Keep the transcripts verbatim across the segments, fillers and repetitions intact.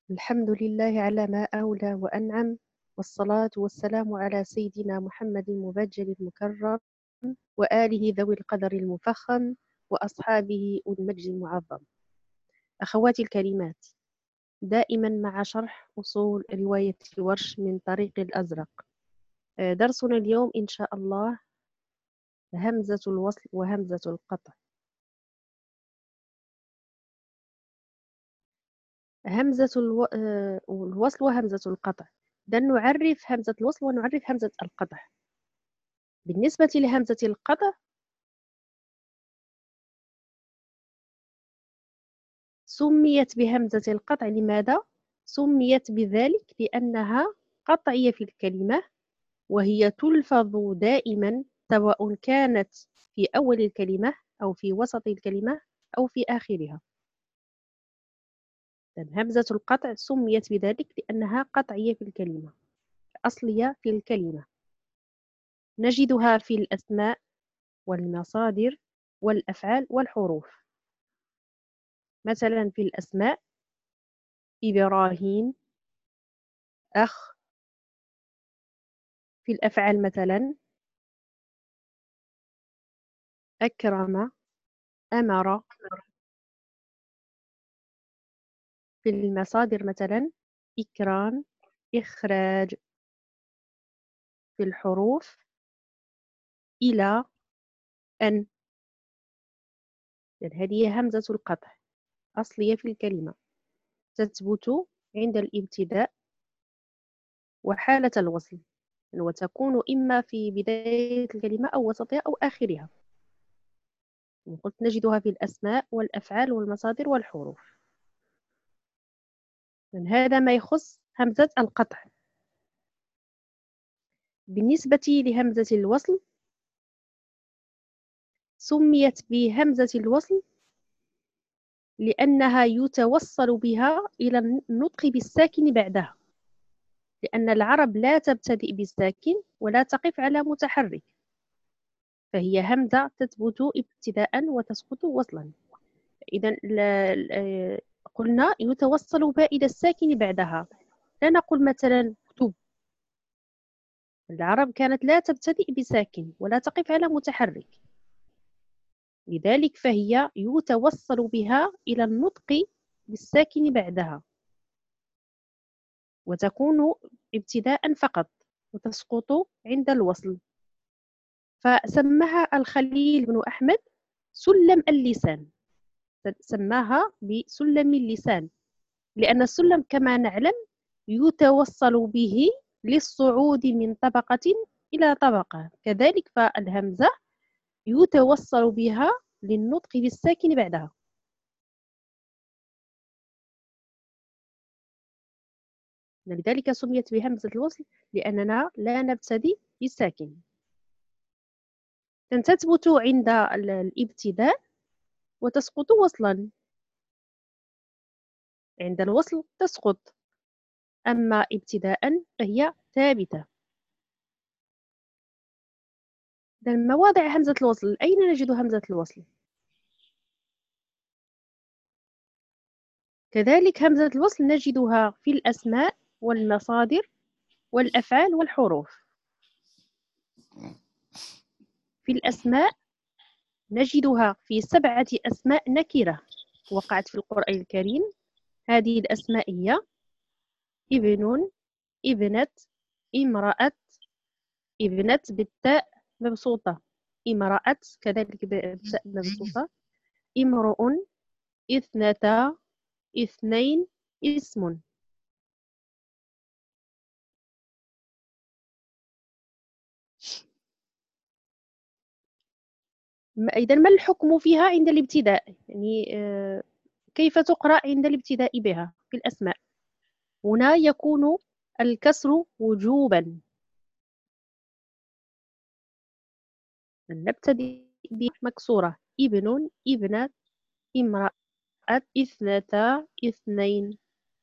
الحمد لله على ما أولى وأنعم، والصلاة والسلام على سيدنا محمد المبجل المكرم وآله ذوي القدر المفخم وأصحابه أولي المجد المعظم. أخواتي الكريمات، دائما مع شرح أصول رواية ورش من طريق الأزرق. درسنا اليوم إن شاء الله همزة الوصل وهمزة القطع. همزة الو... الوصل وهمزة القطع. إذن نعرف همزة الوصل ونعرف همزة القطع. بالنسبة لهمزة القطع سميت بهمزة القطع. لماذا؟ سميت بذلك لأنها قطعية في الكلمة، وهي تلفظ دائما سواء كانت في أول الكلمة أو في وسط الكلمة أو في آخرها. همزة القطع سميت بذلك لأنها قطعية في الكلمة، أصلية في الكلمة. نجدها في الأسماء والمصادر والأفعال والحروف. مثلا في الأسماء: إبراهيم، أخ. في الأفعال مثلا: أكرم، أمر. في المصادر مثلا: إكرام، إخراج. في الحروف: إلى، أن. يعني هذه همزة القطع أصلية في الكلمة، تثبت عند الابتداء وحالة الوصل، وتكون إما في بداية الكلمة أو وسطها أو آخرها. قلت نجدها في الأسماء والأفعال والمصادر والحروف. من هذا ما يخص همزة القطع. بالنسبة لهمزة الوصل، سميت بهمزة الوصل لأنها يتوصل بها إلى النطق بالساكن بعدها، لأن العرب لا تبتدئ بالساكن ولا تقف على متحرك، فهي همزة تثبت ابتداء وتسقط وصلا. إذا قلنا يتوصل بها إلى الساكن بعدها. لا نقول مثلا كتب. العرب كانت لا تبتدئ بساكن ولا تقف على متحرك، لذلك فهي يتوصل بها إلى النطق بالساكن بعدها، وتكون ابتداء فقط وتسقط عند الوصل. فسماها الخليل بن أحمد سلم اللسان، سماها بسلم اللسان، لأن السلم كما نعلم يتوصل به للصعود من طبقة إلى طبقة، كذلك فالهمزة يتوصل بها للنطق بالساكن بعدها. لذلك سميت بهمزة الوصل لأننا لا نبتدي بالساكن. تثبت عند الابتداء وتسقط وصلا. عند الوصل تسقط، أما ابتداء فهي ثابتة. مواضع همزة الوصل، أين نجد همزة الوصل؟ كذلك همزة الوصل نجدها في الأسماء والمصادر والأفعال والحروف. في الأسماء نجدها في سبعة أسماء نكرة وقعت في القرآن الكريم. هذه الأسماء هي ابن، ابنة، امرأة، ابنة بالتاء مبسوطة، امرأة كذلك بالتاء مبسوطة، امرؤ، اثنتا، اثنين، اسم. إذا ما الحكم فيها عند الابتداء؟ يعني آه كيف تقرأ عند الابتداء بها في الأسماء؟ هنا يكون الكسر وجوبا. نبتدئ بمكسورة: ابن، ابنة، امرأة، اثنتا، اثنين.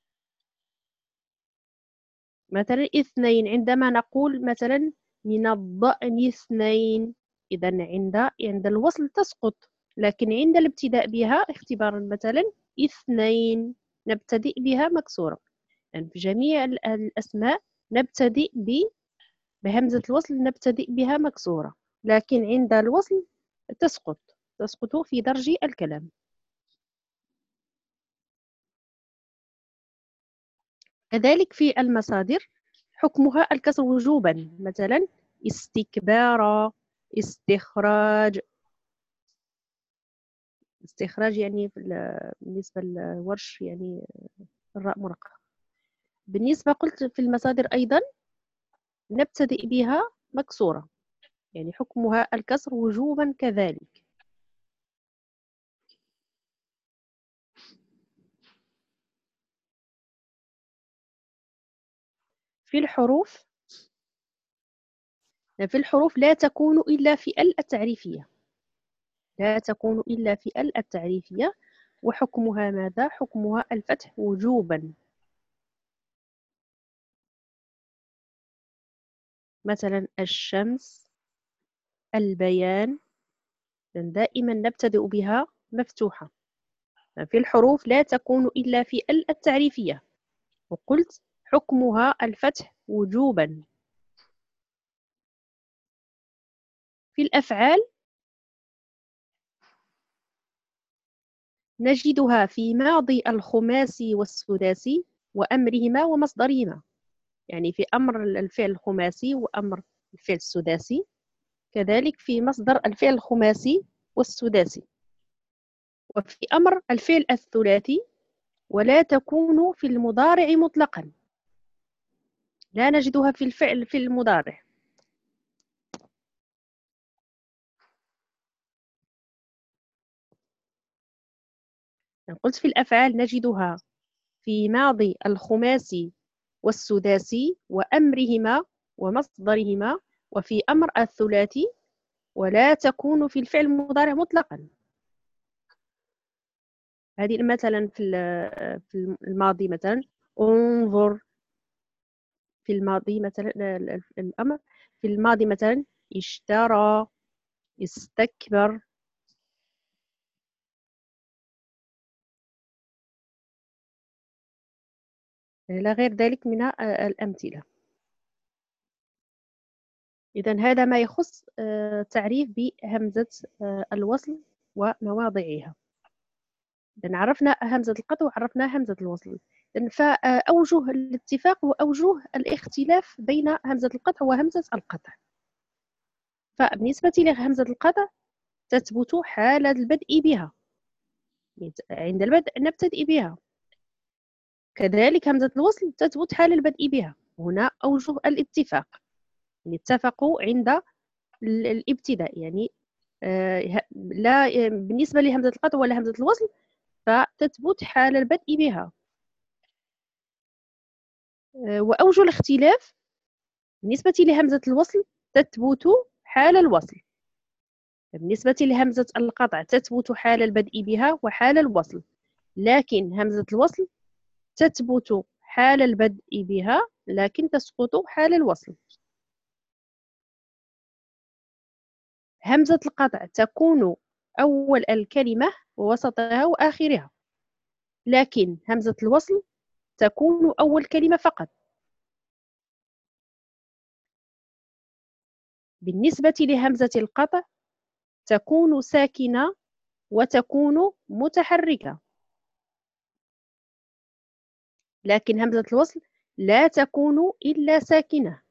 مثلا اثنين، عندما نقول مثلا من الضأن اثنين، إذا عند عند الوصل تسقط، لكن عند الابتداء بها اختبارا مثلا اثنين نبتدئ بها مكسورة. يعني في جميع الأسماء نبتدئ بهمزة الوصل، نبتدئ بها مكسورة، لكن عند الوصل تسقط تسقط في درج الكلام. كذلك في المصادر حكمها الكسر وجوبا، مثلا استكبار، استخراج. استخراج يعني بالنسبة للورش يعني الراء مرققة. بالنسبة قلت في المصادر أيضا نبتدئ بها مكسورة، يعني حكمها الكسر وجوبا كذلك. في الحروف في الحروف لا تكون إلا في ال التعريفية، لا تكون إلا في ال التعريفية، وحكمها ماذا؟ حكمها الفتح وجوبا. مثلا الشمس، البيان، دائما نبتدئ بها مفتوحة. في الحروف لا تكون إلا في ال التعريفية، وقلت حكمها الفتح وجوبا. في الأفعال نجدها في ماضي الخماسي والسداسي وأمرهما ومصدرهما، يعني في أمر الفعل الخماسي وأمر الفعل السداسي، كذلك في مصدر الفعل الخماسي والسداسي، وفي أمر الفعل الثلاثي، ولا تكون في المضارع مطلقا، لا نجدها في الفعل في المضارع. قلت في الأفعال نجدها في ماضي الخماسي والسداسي وأمرهما ومصدرهما، وفي أمر الثلاثي، ولا تكون في الفعل المضارع مطلقا. هذه مثلا في في الماضي مثلا انظر، في الماضي مثلا الأمر في الماضي مثلا اشترى، استكبر. إلى غير ذلك من الأمثلة. إذن هذا ما يخص تعريف بهمزة الوصل ومواضعها. إذن عرفنا همزة القطع وعرفنا همزة الوصل. فأوجه الاتفاق وأوجه الاختلاف بين همزة القطع وهمزة القطع. فبالنسبة لهمزة القطع تثبت حال البدء بها، عند البدء نبتدئ بها. كذلك همزة الوصل تثبت حال البدء بها. هنا أوجه الاتفاق، يعني اتفقوا عند الابتداء، يعني لا بالنسبة لهمزة القطع ولا همزة الوصل فتثبت حال البدء بها. وأوجه الاختلاف بالنسبة لهمزة الوصل تثبت حال الوصل، بالنسبة لهمزة القطع تثبت حال البدء بها وحال الوصل، لكن همزة الوصل تثبت حال البدء بها لكن تسقط حال الوصل. همزة القطع تكون أول الكلمة ووسطها وآخرها، لكن همزة الوصل تكون أول كلمة فقط. بالنسبة لهمزة القطع تكون ساكنة وتكون متحركة، لكن همزة الوصل لا تكون إلا ساكنة.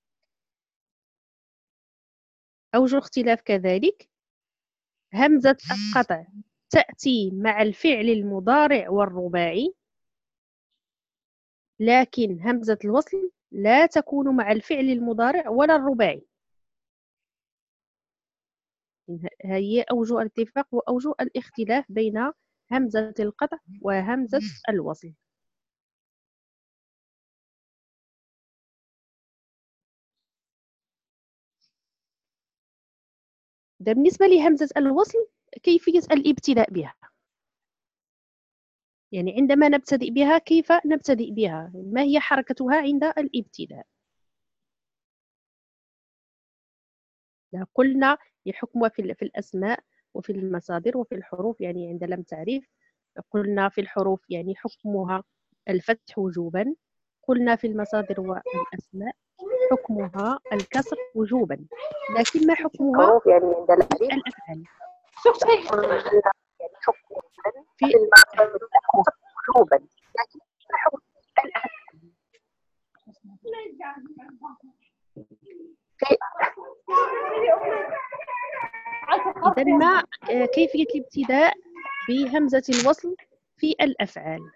أوجه الاختلاف كذلك: همزة القطع تأتي مع الفعل المضارع والرباعي، لكن همزة الوصل لا تكون مع الفعل المضارع ولا الرباعي. هي أوجه الاتفاق وأوجه الاختلاف بين همزة القطع وهمزة الوصل. ده بالنسبة لهمزة الوصل كيفية الابتداء بها، يعني عندما نبتدئ بها كيف نبتدئ بها، ما هي حركتها عند الابتداء. قلنا يحكمها في الأسماء وفي المصادر وفي الحروف، يعني عند لم تعريف قلنا في الحروف يعني حكمها الفتح وجوبا، قلنا في المصادر والأسماء حكمها الكسر وجوبا، لكن ما حكمها الحروف يعني عند في الألف الأفعال؟ يعني حكم في في المصدر وجوبا، لكن حكم الأفعال في إذا ما آه، كيفية الابتداء بهمزة الوصل في الأفعال؟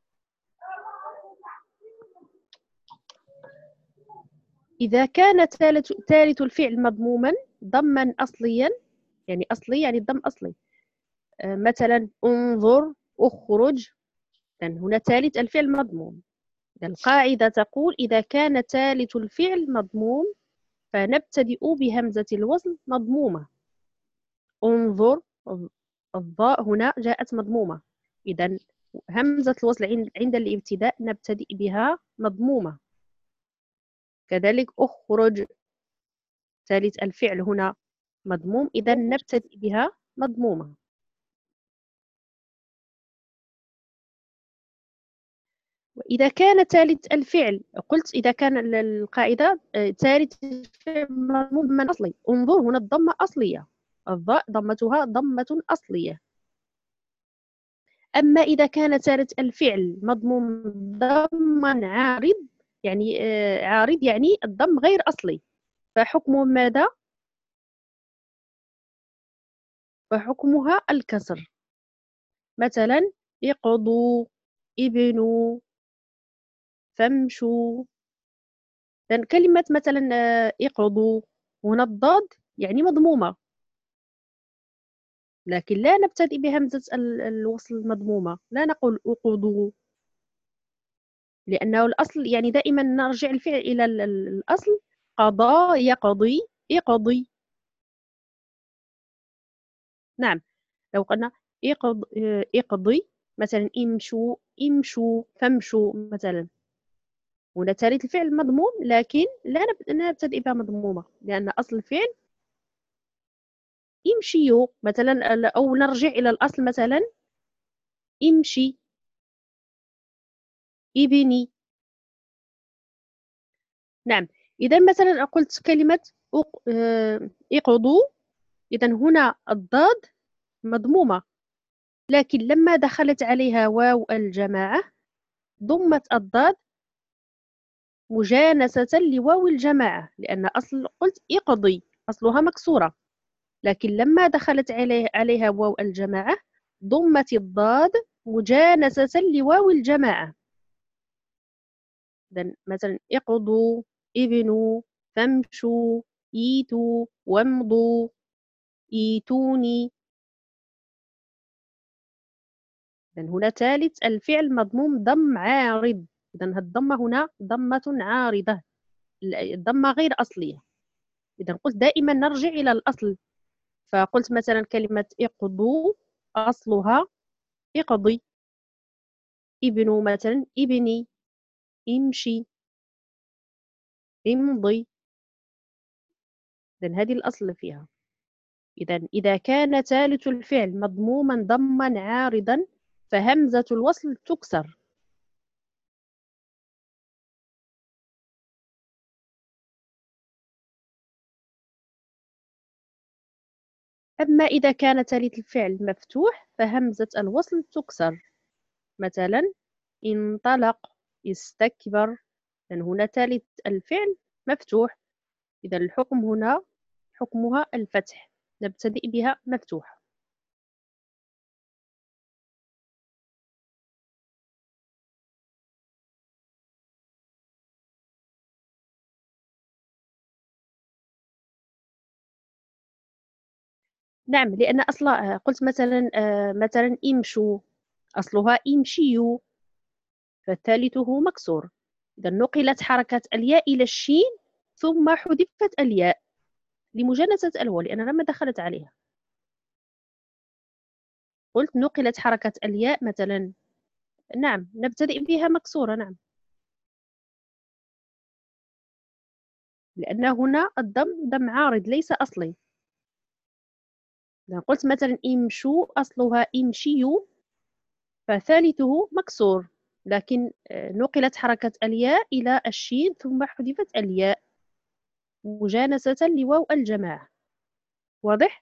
إذا كان ثالث ثالث الفعل مضموما ضما أصليا، يعني أصلي يعني الضم أصلي، آه، مثلا انظر، اخرج، لأن هنا ثالث الفعل مضموم. القاعدة تقول إذا كان ثالث الفعل مضموم فنبتدئ بهمزة الوصل مضمومة. انظر، الضاء هنا جاءت مضمومة، إذا همزة الوصل عند الابتداء نبتدئ بها مضمومة. كذلك أخرج، ثالث الفعل هنا مضموم، إذا نبتدئ بها مضمومة. وإذا كان ثالث الفعل، قلت إذا كان القاعدة ثالث الفعل مضموم من أصلي، انظر هنا الضمة أصلية، الضاء ضمتها ضمة أصلية. أما إذا كان ثالث الفعل مضموم ضما عارض، يعني عارض يعني الضم غير أصلي، فحكمه ماذا؟ فحكمها الكسر. مثلا اقضوا، ابنوا، فامشوا. لأن كلمة مثلا اقضوا هنا الضاد يعني مضمومة، لكن لا نبتدئ بهمزة الوصل المضمومة، لا نقول اقضوا، لأنه الأصل يعني دائما نرجع الفعل إلى الأصل، قضى يقضي، اقضي. نعم، لو قلنا اقض اقضي مثلا امشوا، امشوا، فامشوا مثلا، هنا ثالث الفعل مضموم، لكن لا نبتدئ بها مضمومة لأن أصل الفعل امشيوا مثلا، أو نرجع إلى الأصل مثلا امشي، ابني. نعم، إذا مثلا قلت كلمة اقضوا، إذا هنا الضاد مضمومة، لكن لما دخلت عليها واو الجماعة ضمت الضاد مجانسة لواو الجماعة، لأن أصل قلت اقضي أصلها مكسورة، لكن لما دخلت عليه عليها واو الجماعة ضمت الضاد مجانسة لواو الجماعة. مثلا اقضوا، ابنوا، فامشوا، ايتوا، وامضوا، ايتوني. إذن هنا ثالث الفعل مضموم ضم عارض، إذن الضمة هنا ضمة عارضة، الضمة غير أصلية. إذا قلت دائما نرجع إلى الأصل، فقلت مثلا كلمة اقضوا أصلها اقضي، ابنوا مثلا ابني، امشي، امضي. إذن هذه الأصل فيها. إذا إذا كان ثالث الفعل مضموما ضما عارضا فهمزة الوصل تكسر. أما إذا كان ثالث الفعل مفتوح فهمزة الوصل تكسر. مثلا انطلق، استكبر، لأن هنا ثالث الفعل مفتوح، إذا الحكم هنا حكمها الفتح، نبتدئ بها مفتوحة. نعم، لأن أصلا قلت مثلا مثلا امشوا أصلها امشيوا، فثالثه مكسور، إذا نقلت حركة الياء إلى الشين ثم حذفت الياء لمجانسة الواو لأنها لما دخلت عليها. قلت نقلت حركة الياء مثلا، نعم نبتدئ بها مكسورة، نعم، لأن هنا الضم ضم عارض ليس أصلي. إذا قلت مثلا امشوا أصلها امشيوا، فثالثه مكسور، لكن نقلت حركة الياء إلى الشين ثم حذفت الياء مجانسة لواو الجماعة. واضح؟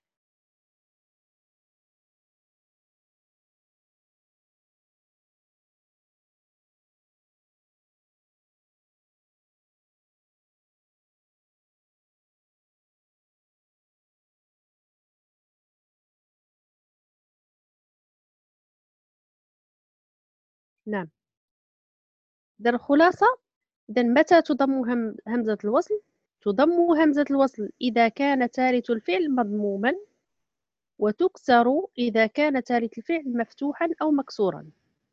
نعم. إذا الخلاصة، إذا متى تضم هم همزة الوصل؟ تضم همزة الوصل إذا كان ثالث الفعل مضموما، وتكسر إذا كان ثالث الفعل مفتوحا أو مكسورا.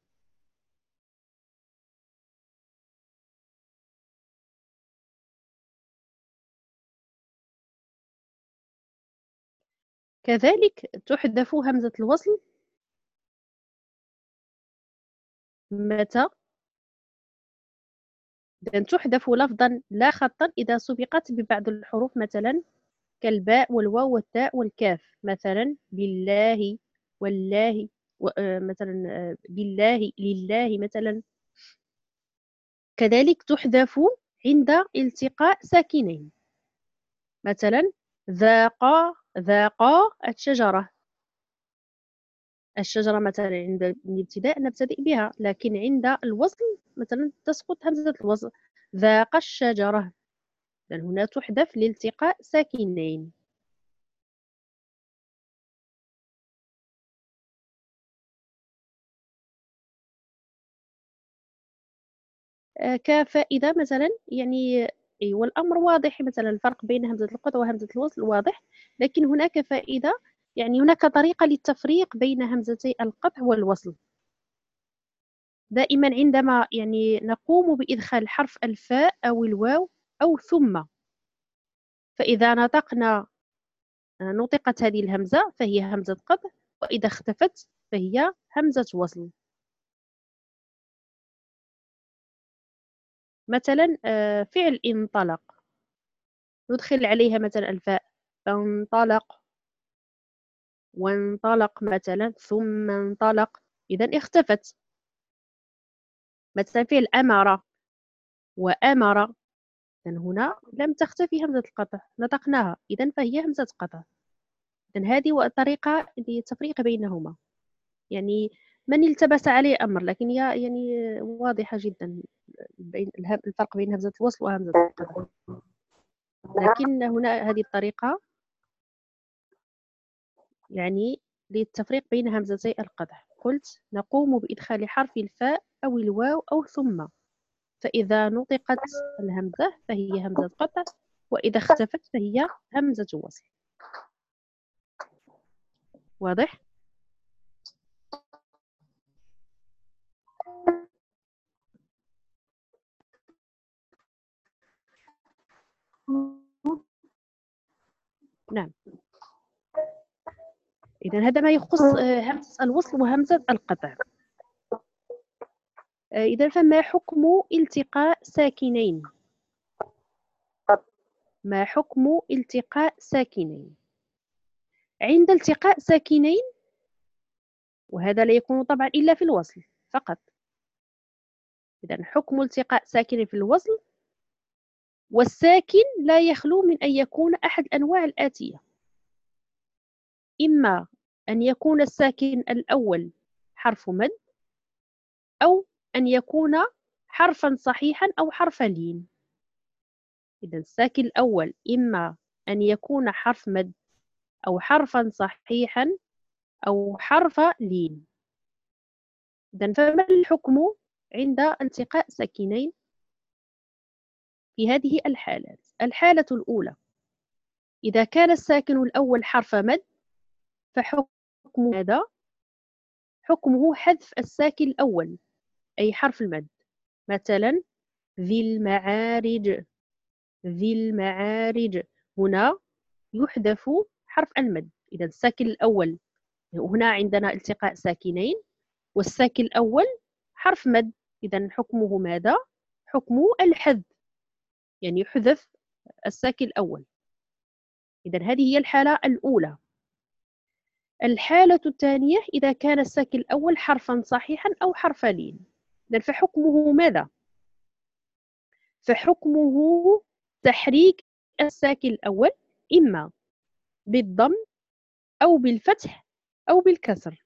كذلك تحذف همزة الوصل متى؟ إذا تحذف لفظا لا خطا إذا سبقت ببعض الحروف، مثلا كالباء والواو والتاء والكاف، مثلا بالله والله و... آه، مثلا آه، بالله لله مثلا. كذلك تحذف عند التقاء ساكنين، مثلا ذاق ذاق الشجرة. الشجرة مثلا عند الابتداء نبتدئ بها، لكن عند الوصل مثلا تسقط همزة الوصل، ذاق الشجرة. لأن هنا تحذف لالتقاء ساكنين. آه، كفائدة مثلا، يعني أيوة الأمر واضح، مثلا الفرق بين همزة القطع وهمزة الوصل واضح، لكن هناك فائدة، يعني هناك طريقة للتفريق بين همزتي القطع والوصل. دائما عندما يعني نقوم بإدخال حرف الفاء أو الواو أو ثم، فإذا نطقنا نطقت هذه الهمزة فهي همزة قطع، وإذا اختفت فهي همزة وصل. مثلا آه، فعل انطلق، ندخل عليها مثلا الفاء، فانطلق وانطلق مثلا، ثم انطلق، إذا اختفت. مثلا فعل أمر وأمر، إذن هنا لم تختفي همزة القطع، نطقناها، إذا فهي همزة قطع. إذن هذه طريقة للتفريق بينهما، يعني من التبس عليه أمر، لكن هي يعني واضحة جدا بين الفرق بين همزة الوصل وهمزة القطع. لكن هنا هذه الطريقة يعني للتفريق بين همزتي القطع. قلت نقوم بإدخال حرف الفاء أو الواو أو ثم، فإذا نطقت الهمزة فهي همزة قطع، وإذا اختفت فهي همزة وصل. واضح؟ نعم. إذا هذا ما يخص همزة الوصل وهمزة القطع. إذا فما حكم التقاء ساكنين؟ ما حكم التقاء ساكنين؟ عند التقاء ساكنين، وهذا لا يكون طبعا إلا في الوصل فقط. إذا حكم التقاء ساكن في الوصل، والساكن لا يخلو من أن يكون أحد الأنواع الآتية: إما أن يكون الساكن الأول حرف مد، أو أن يكون حرفا صحيحا أو حرف لين. إذا الساكن الأول إما أن يكون حرف مد أو حرفا صحيحا أو حرف لين. إذا فما الحكم عند التقاء ساكنين في هذه الحالات؟ الحالة الأولى: إذا كان الساكن الأول حرف مد، فحكم هذا حكمه حذف الساكن الأول أي حرف المد. مثلا ذي المعارج، ذي المعارج، هنا يحذف حرف المد. إذا الساكن الأول، هنا عندنا التقاء ساكنين والساكن الأول حرف مد، إذا حكمه ماذا؟ حكمه الحذف، يعني يحذف الساكن الأول. إذا هذه هي الحالة الأولى. الحالة الثانية: إذا كان الساكن الأول حرفا صحيحا أو حرف لين. فحكمه ماذا؟ فحكمه تحريك الساكن الأول إما بالضم أو بالفتح أو بالكسر.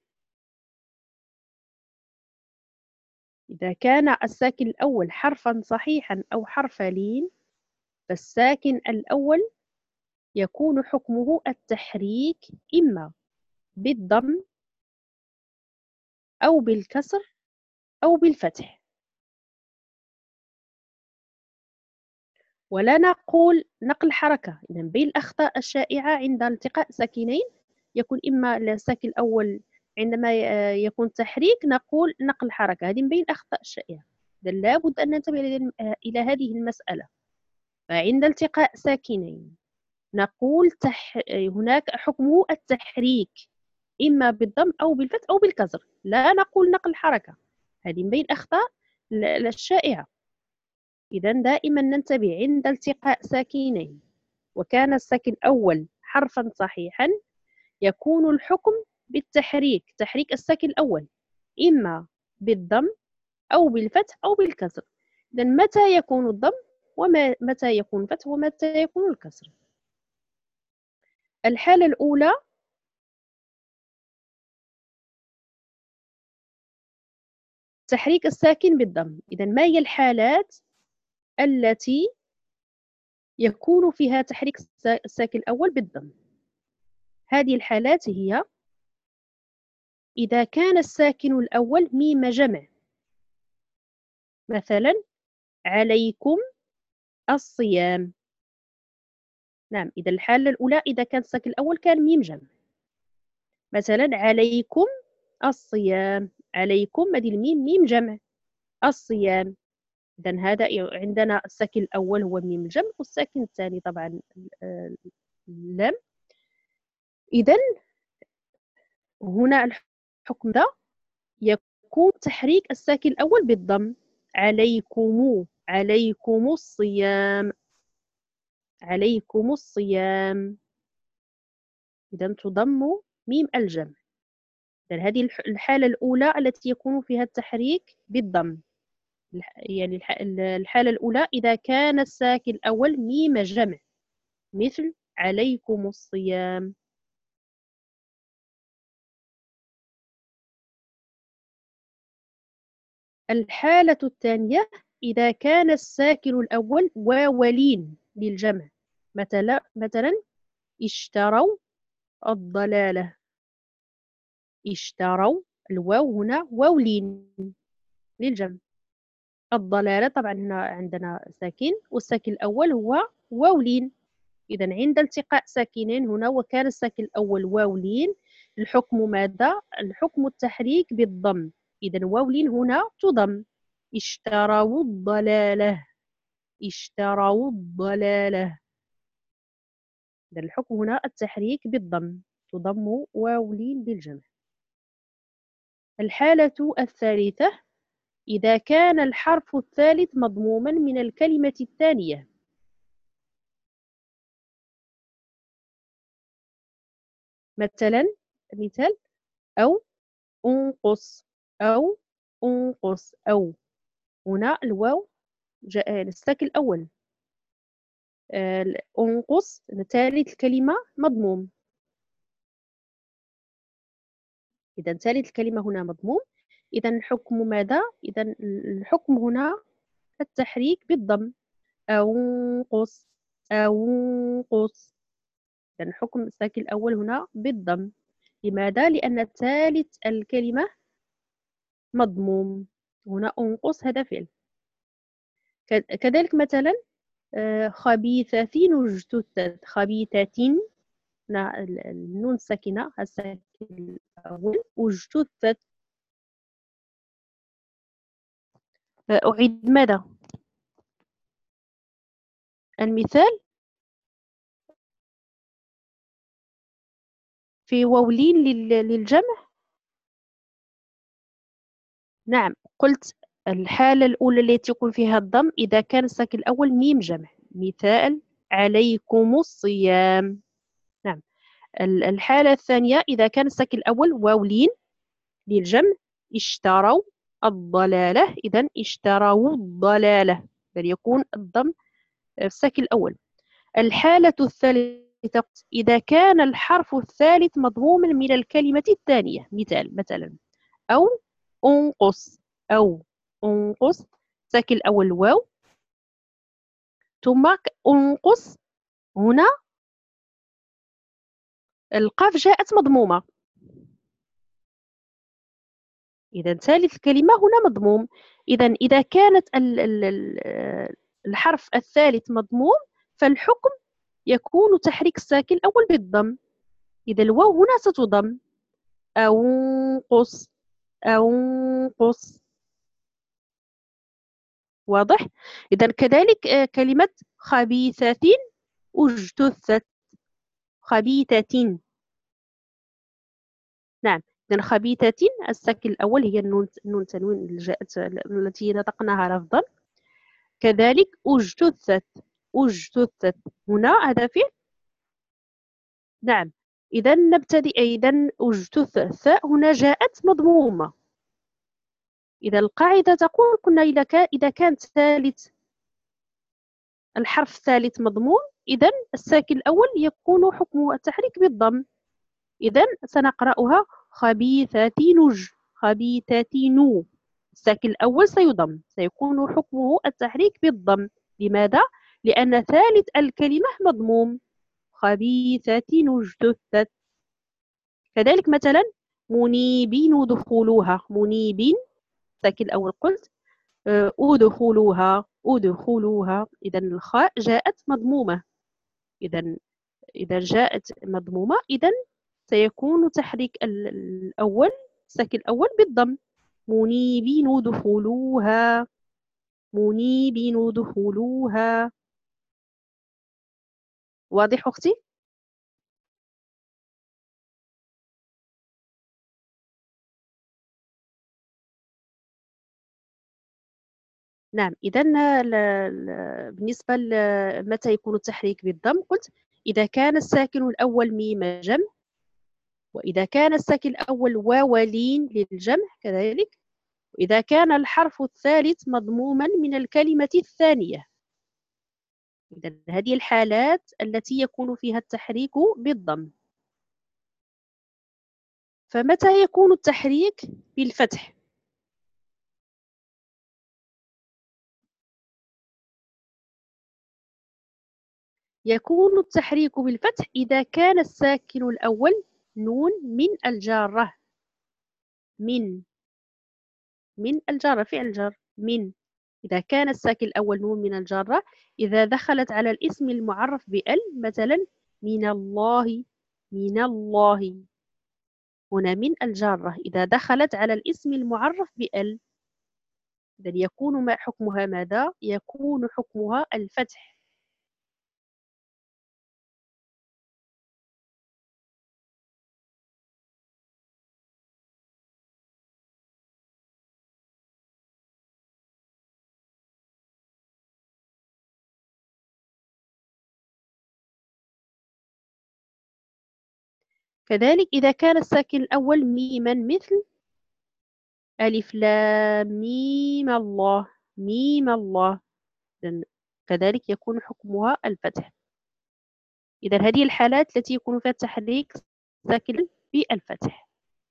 إذا كان الساكن الأول حرفا صحيحا أو حرف لين، فالساكن الأول يكون حكمه التحريك إما بالضم أو بالكسر أو بالفتح. ولا نقول نقل حركة. إذا بين الأخطاء الشائعة عند التقاء ساكنين يكون إما الساكن الأول عندما يكون تحريك نقول نقل حركة. هذه من بين الأخطاء الشائعة. إذا لابد أن ننتبه إلى هذه المسألة. فعند التقاء ساكنين نقول تح... هناك حكمه التحريك إما بالضم أو بالفتح أو بالكسر. لا نقول نقل حركة. هذه من بين الأخطاء الشائعة. إذا دائما ننتبه عند التقاء ساكنين وكان الساكن الأول حرفا صحيحا يكون الحكم بالتحريك، تحريك الساكن الأول إما بالضم أو بالفتح أو بالكسر. إذا متى يكون الضم ومتى يكون الفتح ومتى يكون الكسر؟ الحالة الأولى تحريك الساكن بالضم. إذا ما هي الحالات التي يكون فيها تحريك الساكن الأول بالضم؟ هذه الحالات هي إذا كان الساكن الأول ميم جمع، مثلا عليكم الصيام. نعم، إذا الحالة الأولى إذا كان الساكن الأول كان ميم جمع، مثلا عليكم الصيام. عليكم هذه الميم ميم جمع، الصيام. إذا هذا عندنا الساكن الأول هو ميم الجمع والساكن الثاني طبعا اللام. إذا هنا الحكم ده يكون تحريك الساكن الأول بالضم. عليكم عليكم الصيام عليكم الصيام. إذا تضم ميم الجمع. إذا هذه الحالة الأولى التي يكون فيها التحريك بالضم. يعني الحالة الأولى إذا كان الساكن الأول ميم جمع مثل عليكم الصيام. الحالة الثانية إذا كان الساكن الأول واولين للجمع، مثلا مثلا اشتروا الضلالة. اشتروا الواو هنا واولين للجمع. الضلالة طبعا هنا عندنا ساكن والساكن الأول هو واولين. إذا عند التقاء ساكنين هنا وكان الساكن الأول واولين الحكم ماذا؟ الحكم التحريك بالضم. إذا واولين هنا تضم. اشتروا الضلالة اشتروا الضلالة. إذا الحكم هنا التحريك بالضم، تضم واولين للجمع. الحالة الثالثة إذا كان الحرف الثالث مضموما من الكلمة الثانية، مثلا مثال أو أنقص أو أنقص أو. هنا الواو جاء الساكن الأول. أنقص ثالث الكلمة مضموم. إذا ثالث الكلمة هنا مضموم. إذا الحكم ماذا؟ إذا الحكم هنا التحريك بالضم. أنقص أنقص. إذا الحكم الساكن الأول هنا بالضم. لماذا؟ لأن ثالث الكلمة مضموم. هنا أنقص هذا فعل. كذلك مثلا خبيثة اجتثت. خبيثة النون الساكنة الساكن الأول اجتثت. أعيد ماذا؟ المثال في واولين للجمع. نعم، قلت الحالة الأولى التي يكون فيها الضم إذا كان الساكن الأول ميم جمع، مثال عليكم الصيام. نعم. الحالة الثانية إذا كان الساكن الأول واولين للجمع، اشتروا الضلالة، إذا اشتروا الضلالة، بل يكون الضم في الساكن الأول. الحالة الثالثة إذا كان الحرف الثالث مضموما من الكلمة الثانية. مثال مثلا أو أنقص، أو أنقص الساكن الأول واو، ثم أنقص هنا القاف جاءت مضمومة، إذا ثالث الكلمة هنا مضموم. إذا إذا كانت الحرف الثالث مضموم فالحكم يكون تحريك الساكن الأول بالضم، إذا الواو هنا ستضم. أنقص، أنقص، واضح؟ إذا كذلك كلمة خبيثة اجتثت، خبيثة، نعم. إذا خبيثة الساكن الأول هي النون، النون تنوين اللي جاءت التي نطقناها لفظا. كذلك اجتثت، اجتثت هنا هذا فعل، نعم. إذا نبتدئ، إذا اجتث هنا جاءت مضمومة. إذا القاعدة تقول كنا إذا كان إذا كان ثالث الحرف الثالث مضموم إذا الساكن الأول يكون حكمه التحريك بالضم. إذا سنقرأها خبيثاتينج، خبيثاتينو، الساكن الأول سيضم، سيكون حكمه التحريك بالضم. لماذا؟ لأن ثالث الكلمة مضموم، خبيثة اجتثت. كذلك مثلا منيبين دخولوها، منيبين الساكن الأول قلت أدخلوها، أدخلوها، إذا الخاء جاءت مضمومة. إذا إذا جاءت مضمومة إذا سيكون تحريك الأول الساكن الأول بالضم. منيبين دخلوها، منيبين دخلوها، واضح أختي؟ نعم. إذا بالنسبة متى يكون التحريك بالضم قلت إذا كان الساكن الأول ميم جمع، وإذا كان الساكن الأول واو لين للجمع كذلك، وإذا كان الحرف الثالث مضموما من الكلمة الثانية. إذا هذه الحالات التي يكون فيها التحريك بالضم. فمتى يكون التحريك بالفتح؟ يكون التحريك بالفتح إذا كان الساكن الأول نون من الجارة، من من الجارة، فعل جر من. إذا كان الساكن الأول نون من الجارة، إذا دخلت على الاسم المعرف بأل مثلا من الله، من الله، هنا من الجارة إذا دخلت على الاسم المعرف بأل، إذا يكون ما حكمها ماذا؟ يكون حكمها الفتح. كذلك إذا كان الساكن الأول ميما مثل ألف لام ميم الله، ميم الله، كذلك يكون حكمها الفتح. إذا هذه الحالات التي يكون فيها التحريك ساكن بالفتح.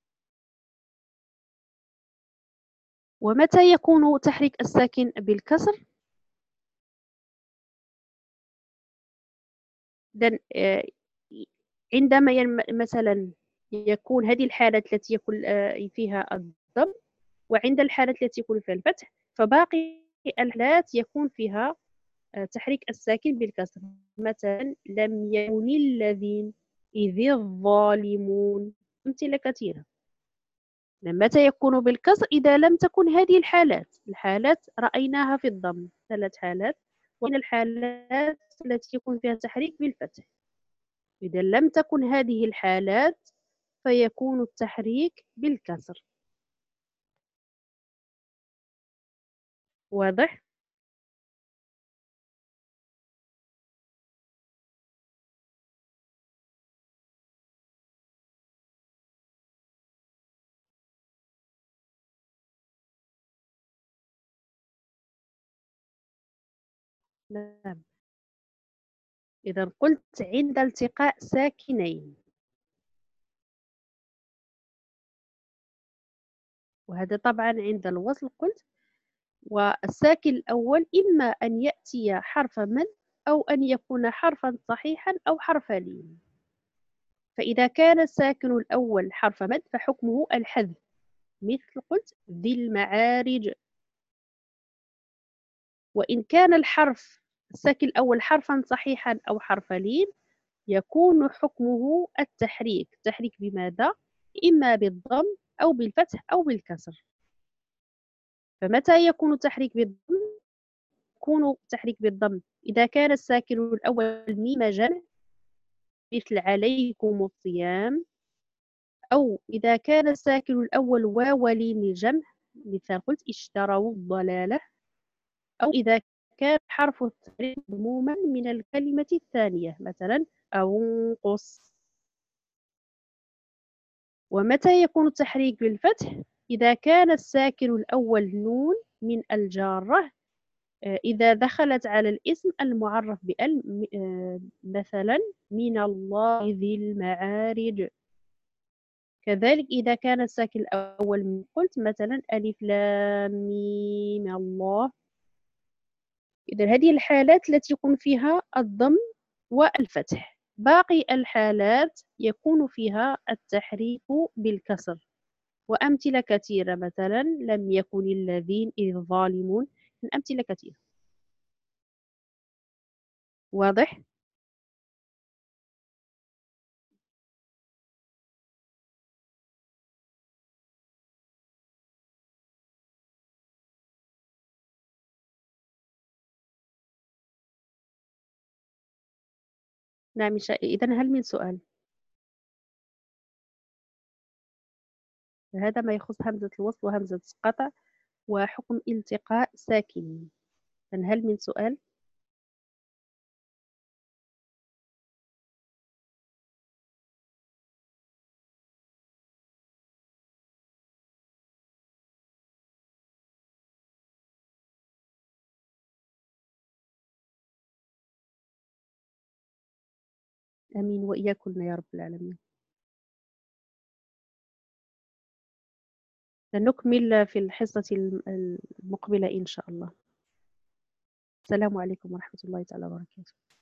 ومتى يكون تحريك الساكن بالكسر؟ إذن عندما مثلا يكون هذه الحالات التي يكون فيها الضم، وعند الحالات التي يكون فيها الفتح، فباقي الحالات يكون فيها تحريك الساكن بالكسر. مثلا لم يكن الذين، إذ الظالمون، أمثلة كثيرة. متى يكون بالكسر؟ إذا لم تكن هذه الحالات، الحالات رأيناها في الضم ثلاث حالات، ومن الحالات التي يكون فيها تحريك بالفتح. إذا لم تكن هذه الحالات فيكون التحريك بالكسر. واضح؟ نعم. إذا قلت عند التقاء ساكنين، وهذا طبعا عند الوصل قلت. والساكن الأول إما أن يأتي حرف مد أو أن يكون حرفا صحيحا أو حرف لين. فإذا كان الساكن الأول حرف مد فحكمه الحذف، مثل قلت ذي المعارج. وإن كان الحرف الساكن الأول حرفا صحيحا أو حرف لين يكون حكمه التحريك. التحريك بماذا؟ إما بالضم أو بالفتح أو بالكسر. فمتى يكون التحريك بالضم؟ يكون التحريك بالضم إذا كان الساكن الأول ميم جمع، مثل عليكم الصيام. أو إذا كان الساكن الأول واو لين الجمع، مثل قلت اشتروا الضلالة. أو إذا كان حرف التحريك مضموما من الكلمة الثانية، مثلا أو انقص. ومتى يكون التحريك بالفتح؟ إذا كان الساكن الأول نون من الجارة، إذا دخلت على الاسم المعرف بأل، مثلا من الله ذي المعارج. كذلك إذا كان الساكن الأول من قلت مثلا ألف لام ميم الله. إذا هذه الحالات التي يكون فيها الضم والفتح. باقي الحالات يكون فيها التحريك بالكسر. وأمثلة كثيرة، مثلا لم يكن الذين إذ ظالمون، من أمثلة كثيرة. واضح؟ نعم. إذا هل من سؤال؟ هذا ما يخص همزة الوصل وهمزة القطع وحكم التقاء ساكنين. هل من سؤال؟ آمين وإياكم يا رب العالمين. سنكمل في الحصة المقبلة إن شاء الله. السلام عليكم ورحمة الله تعالى وبركاته.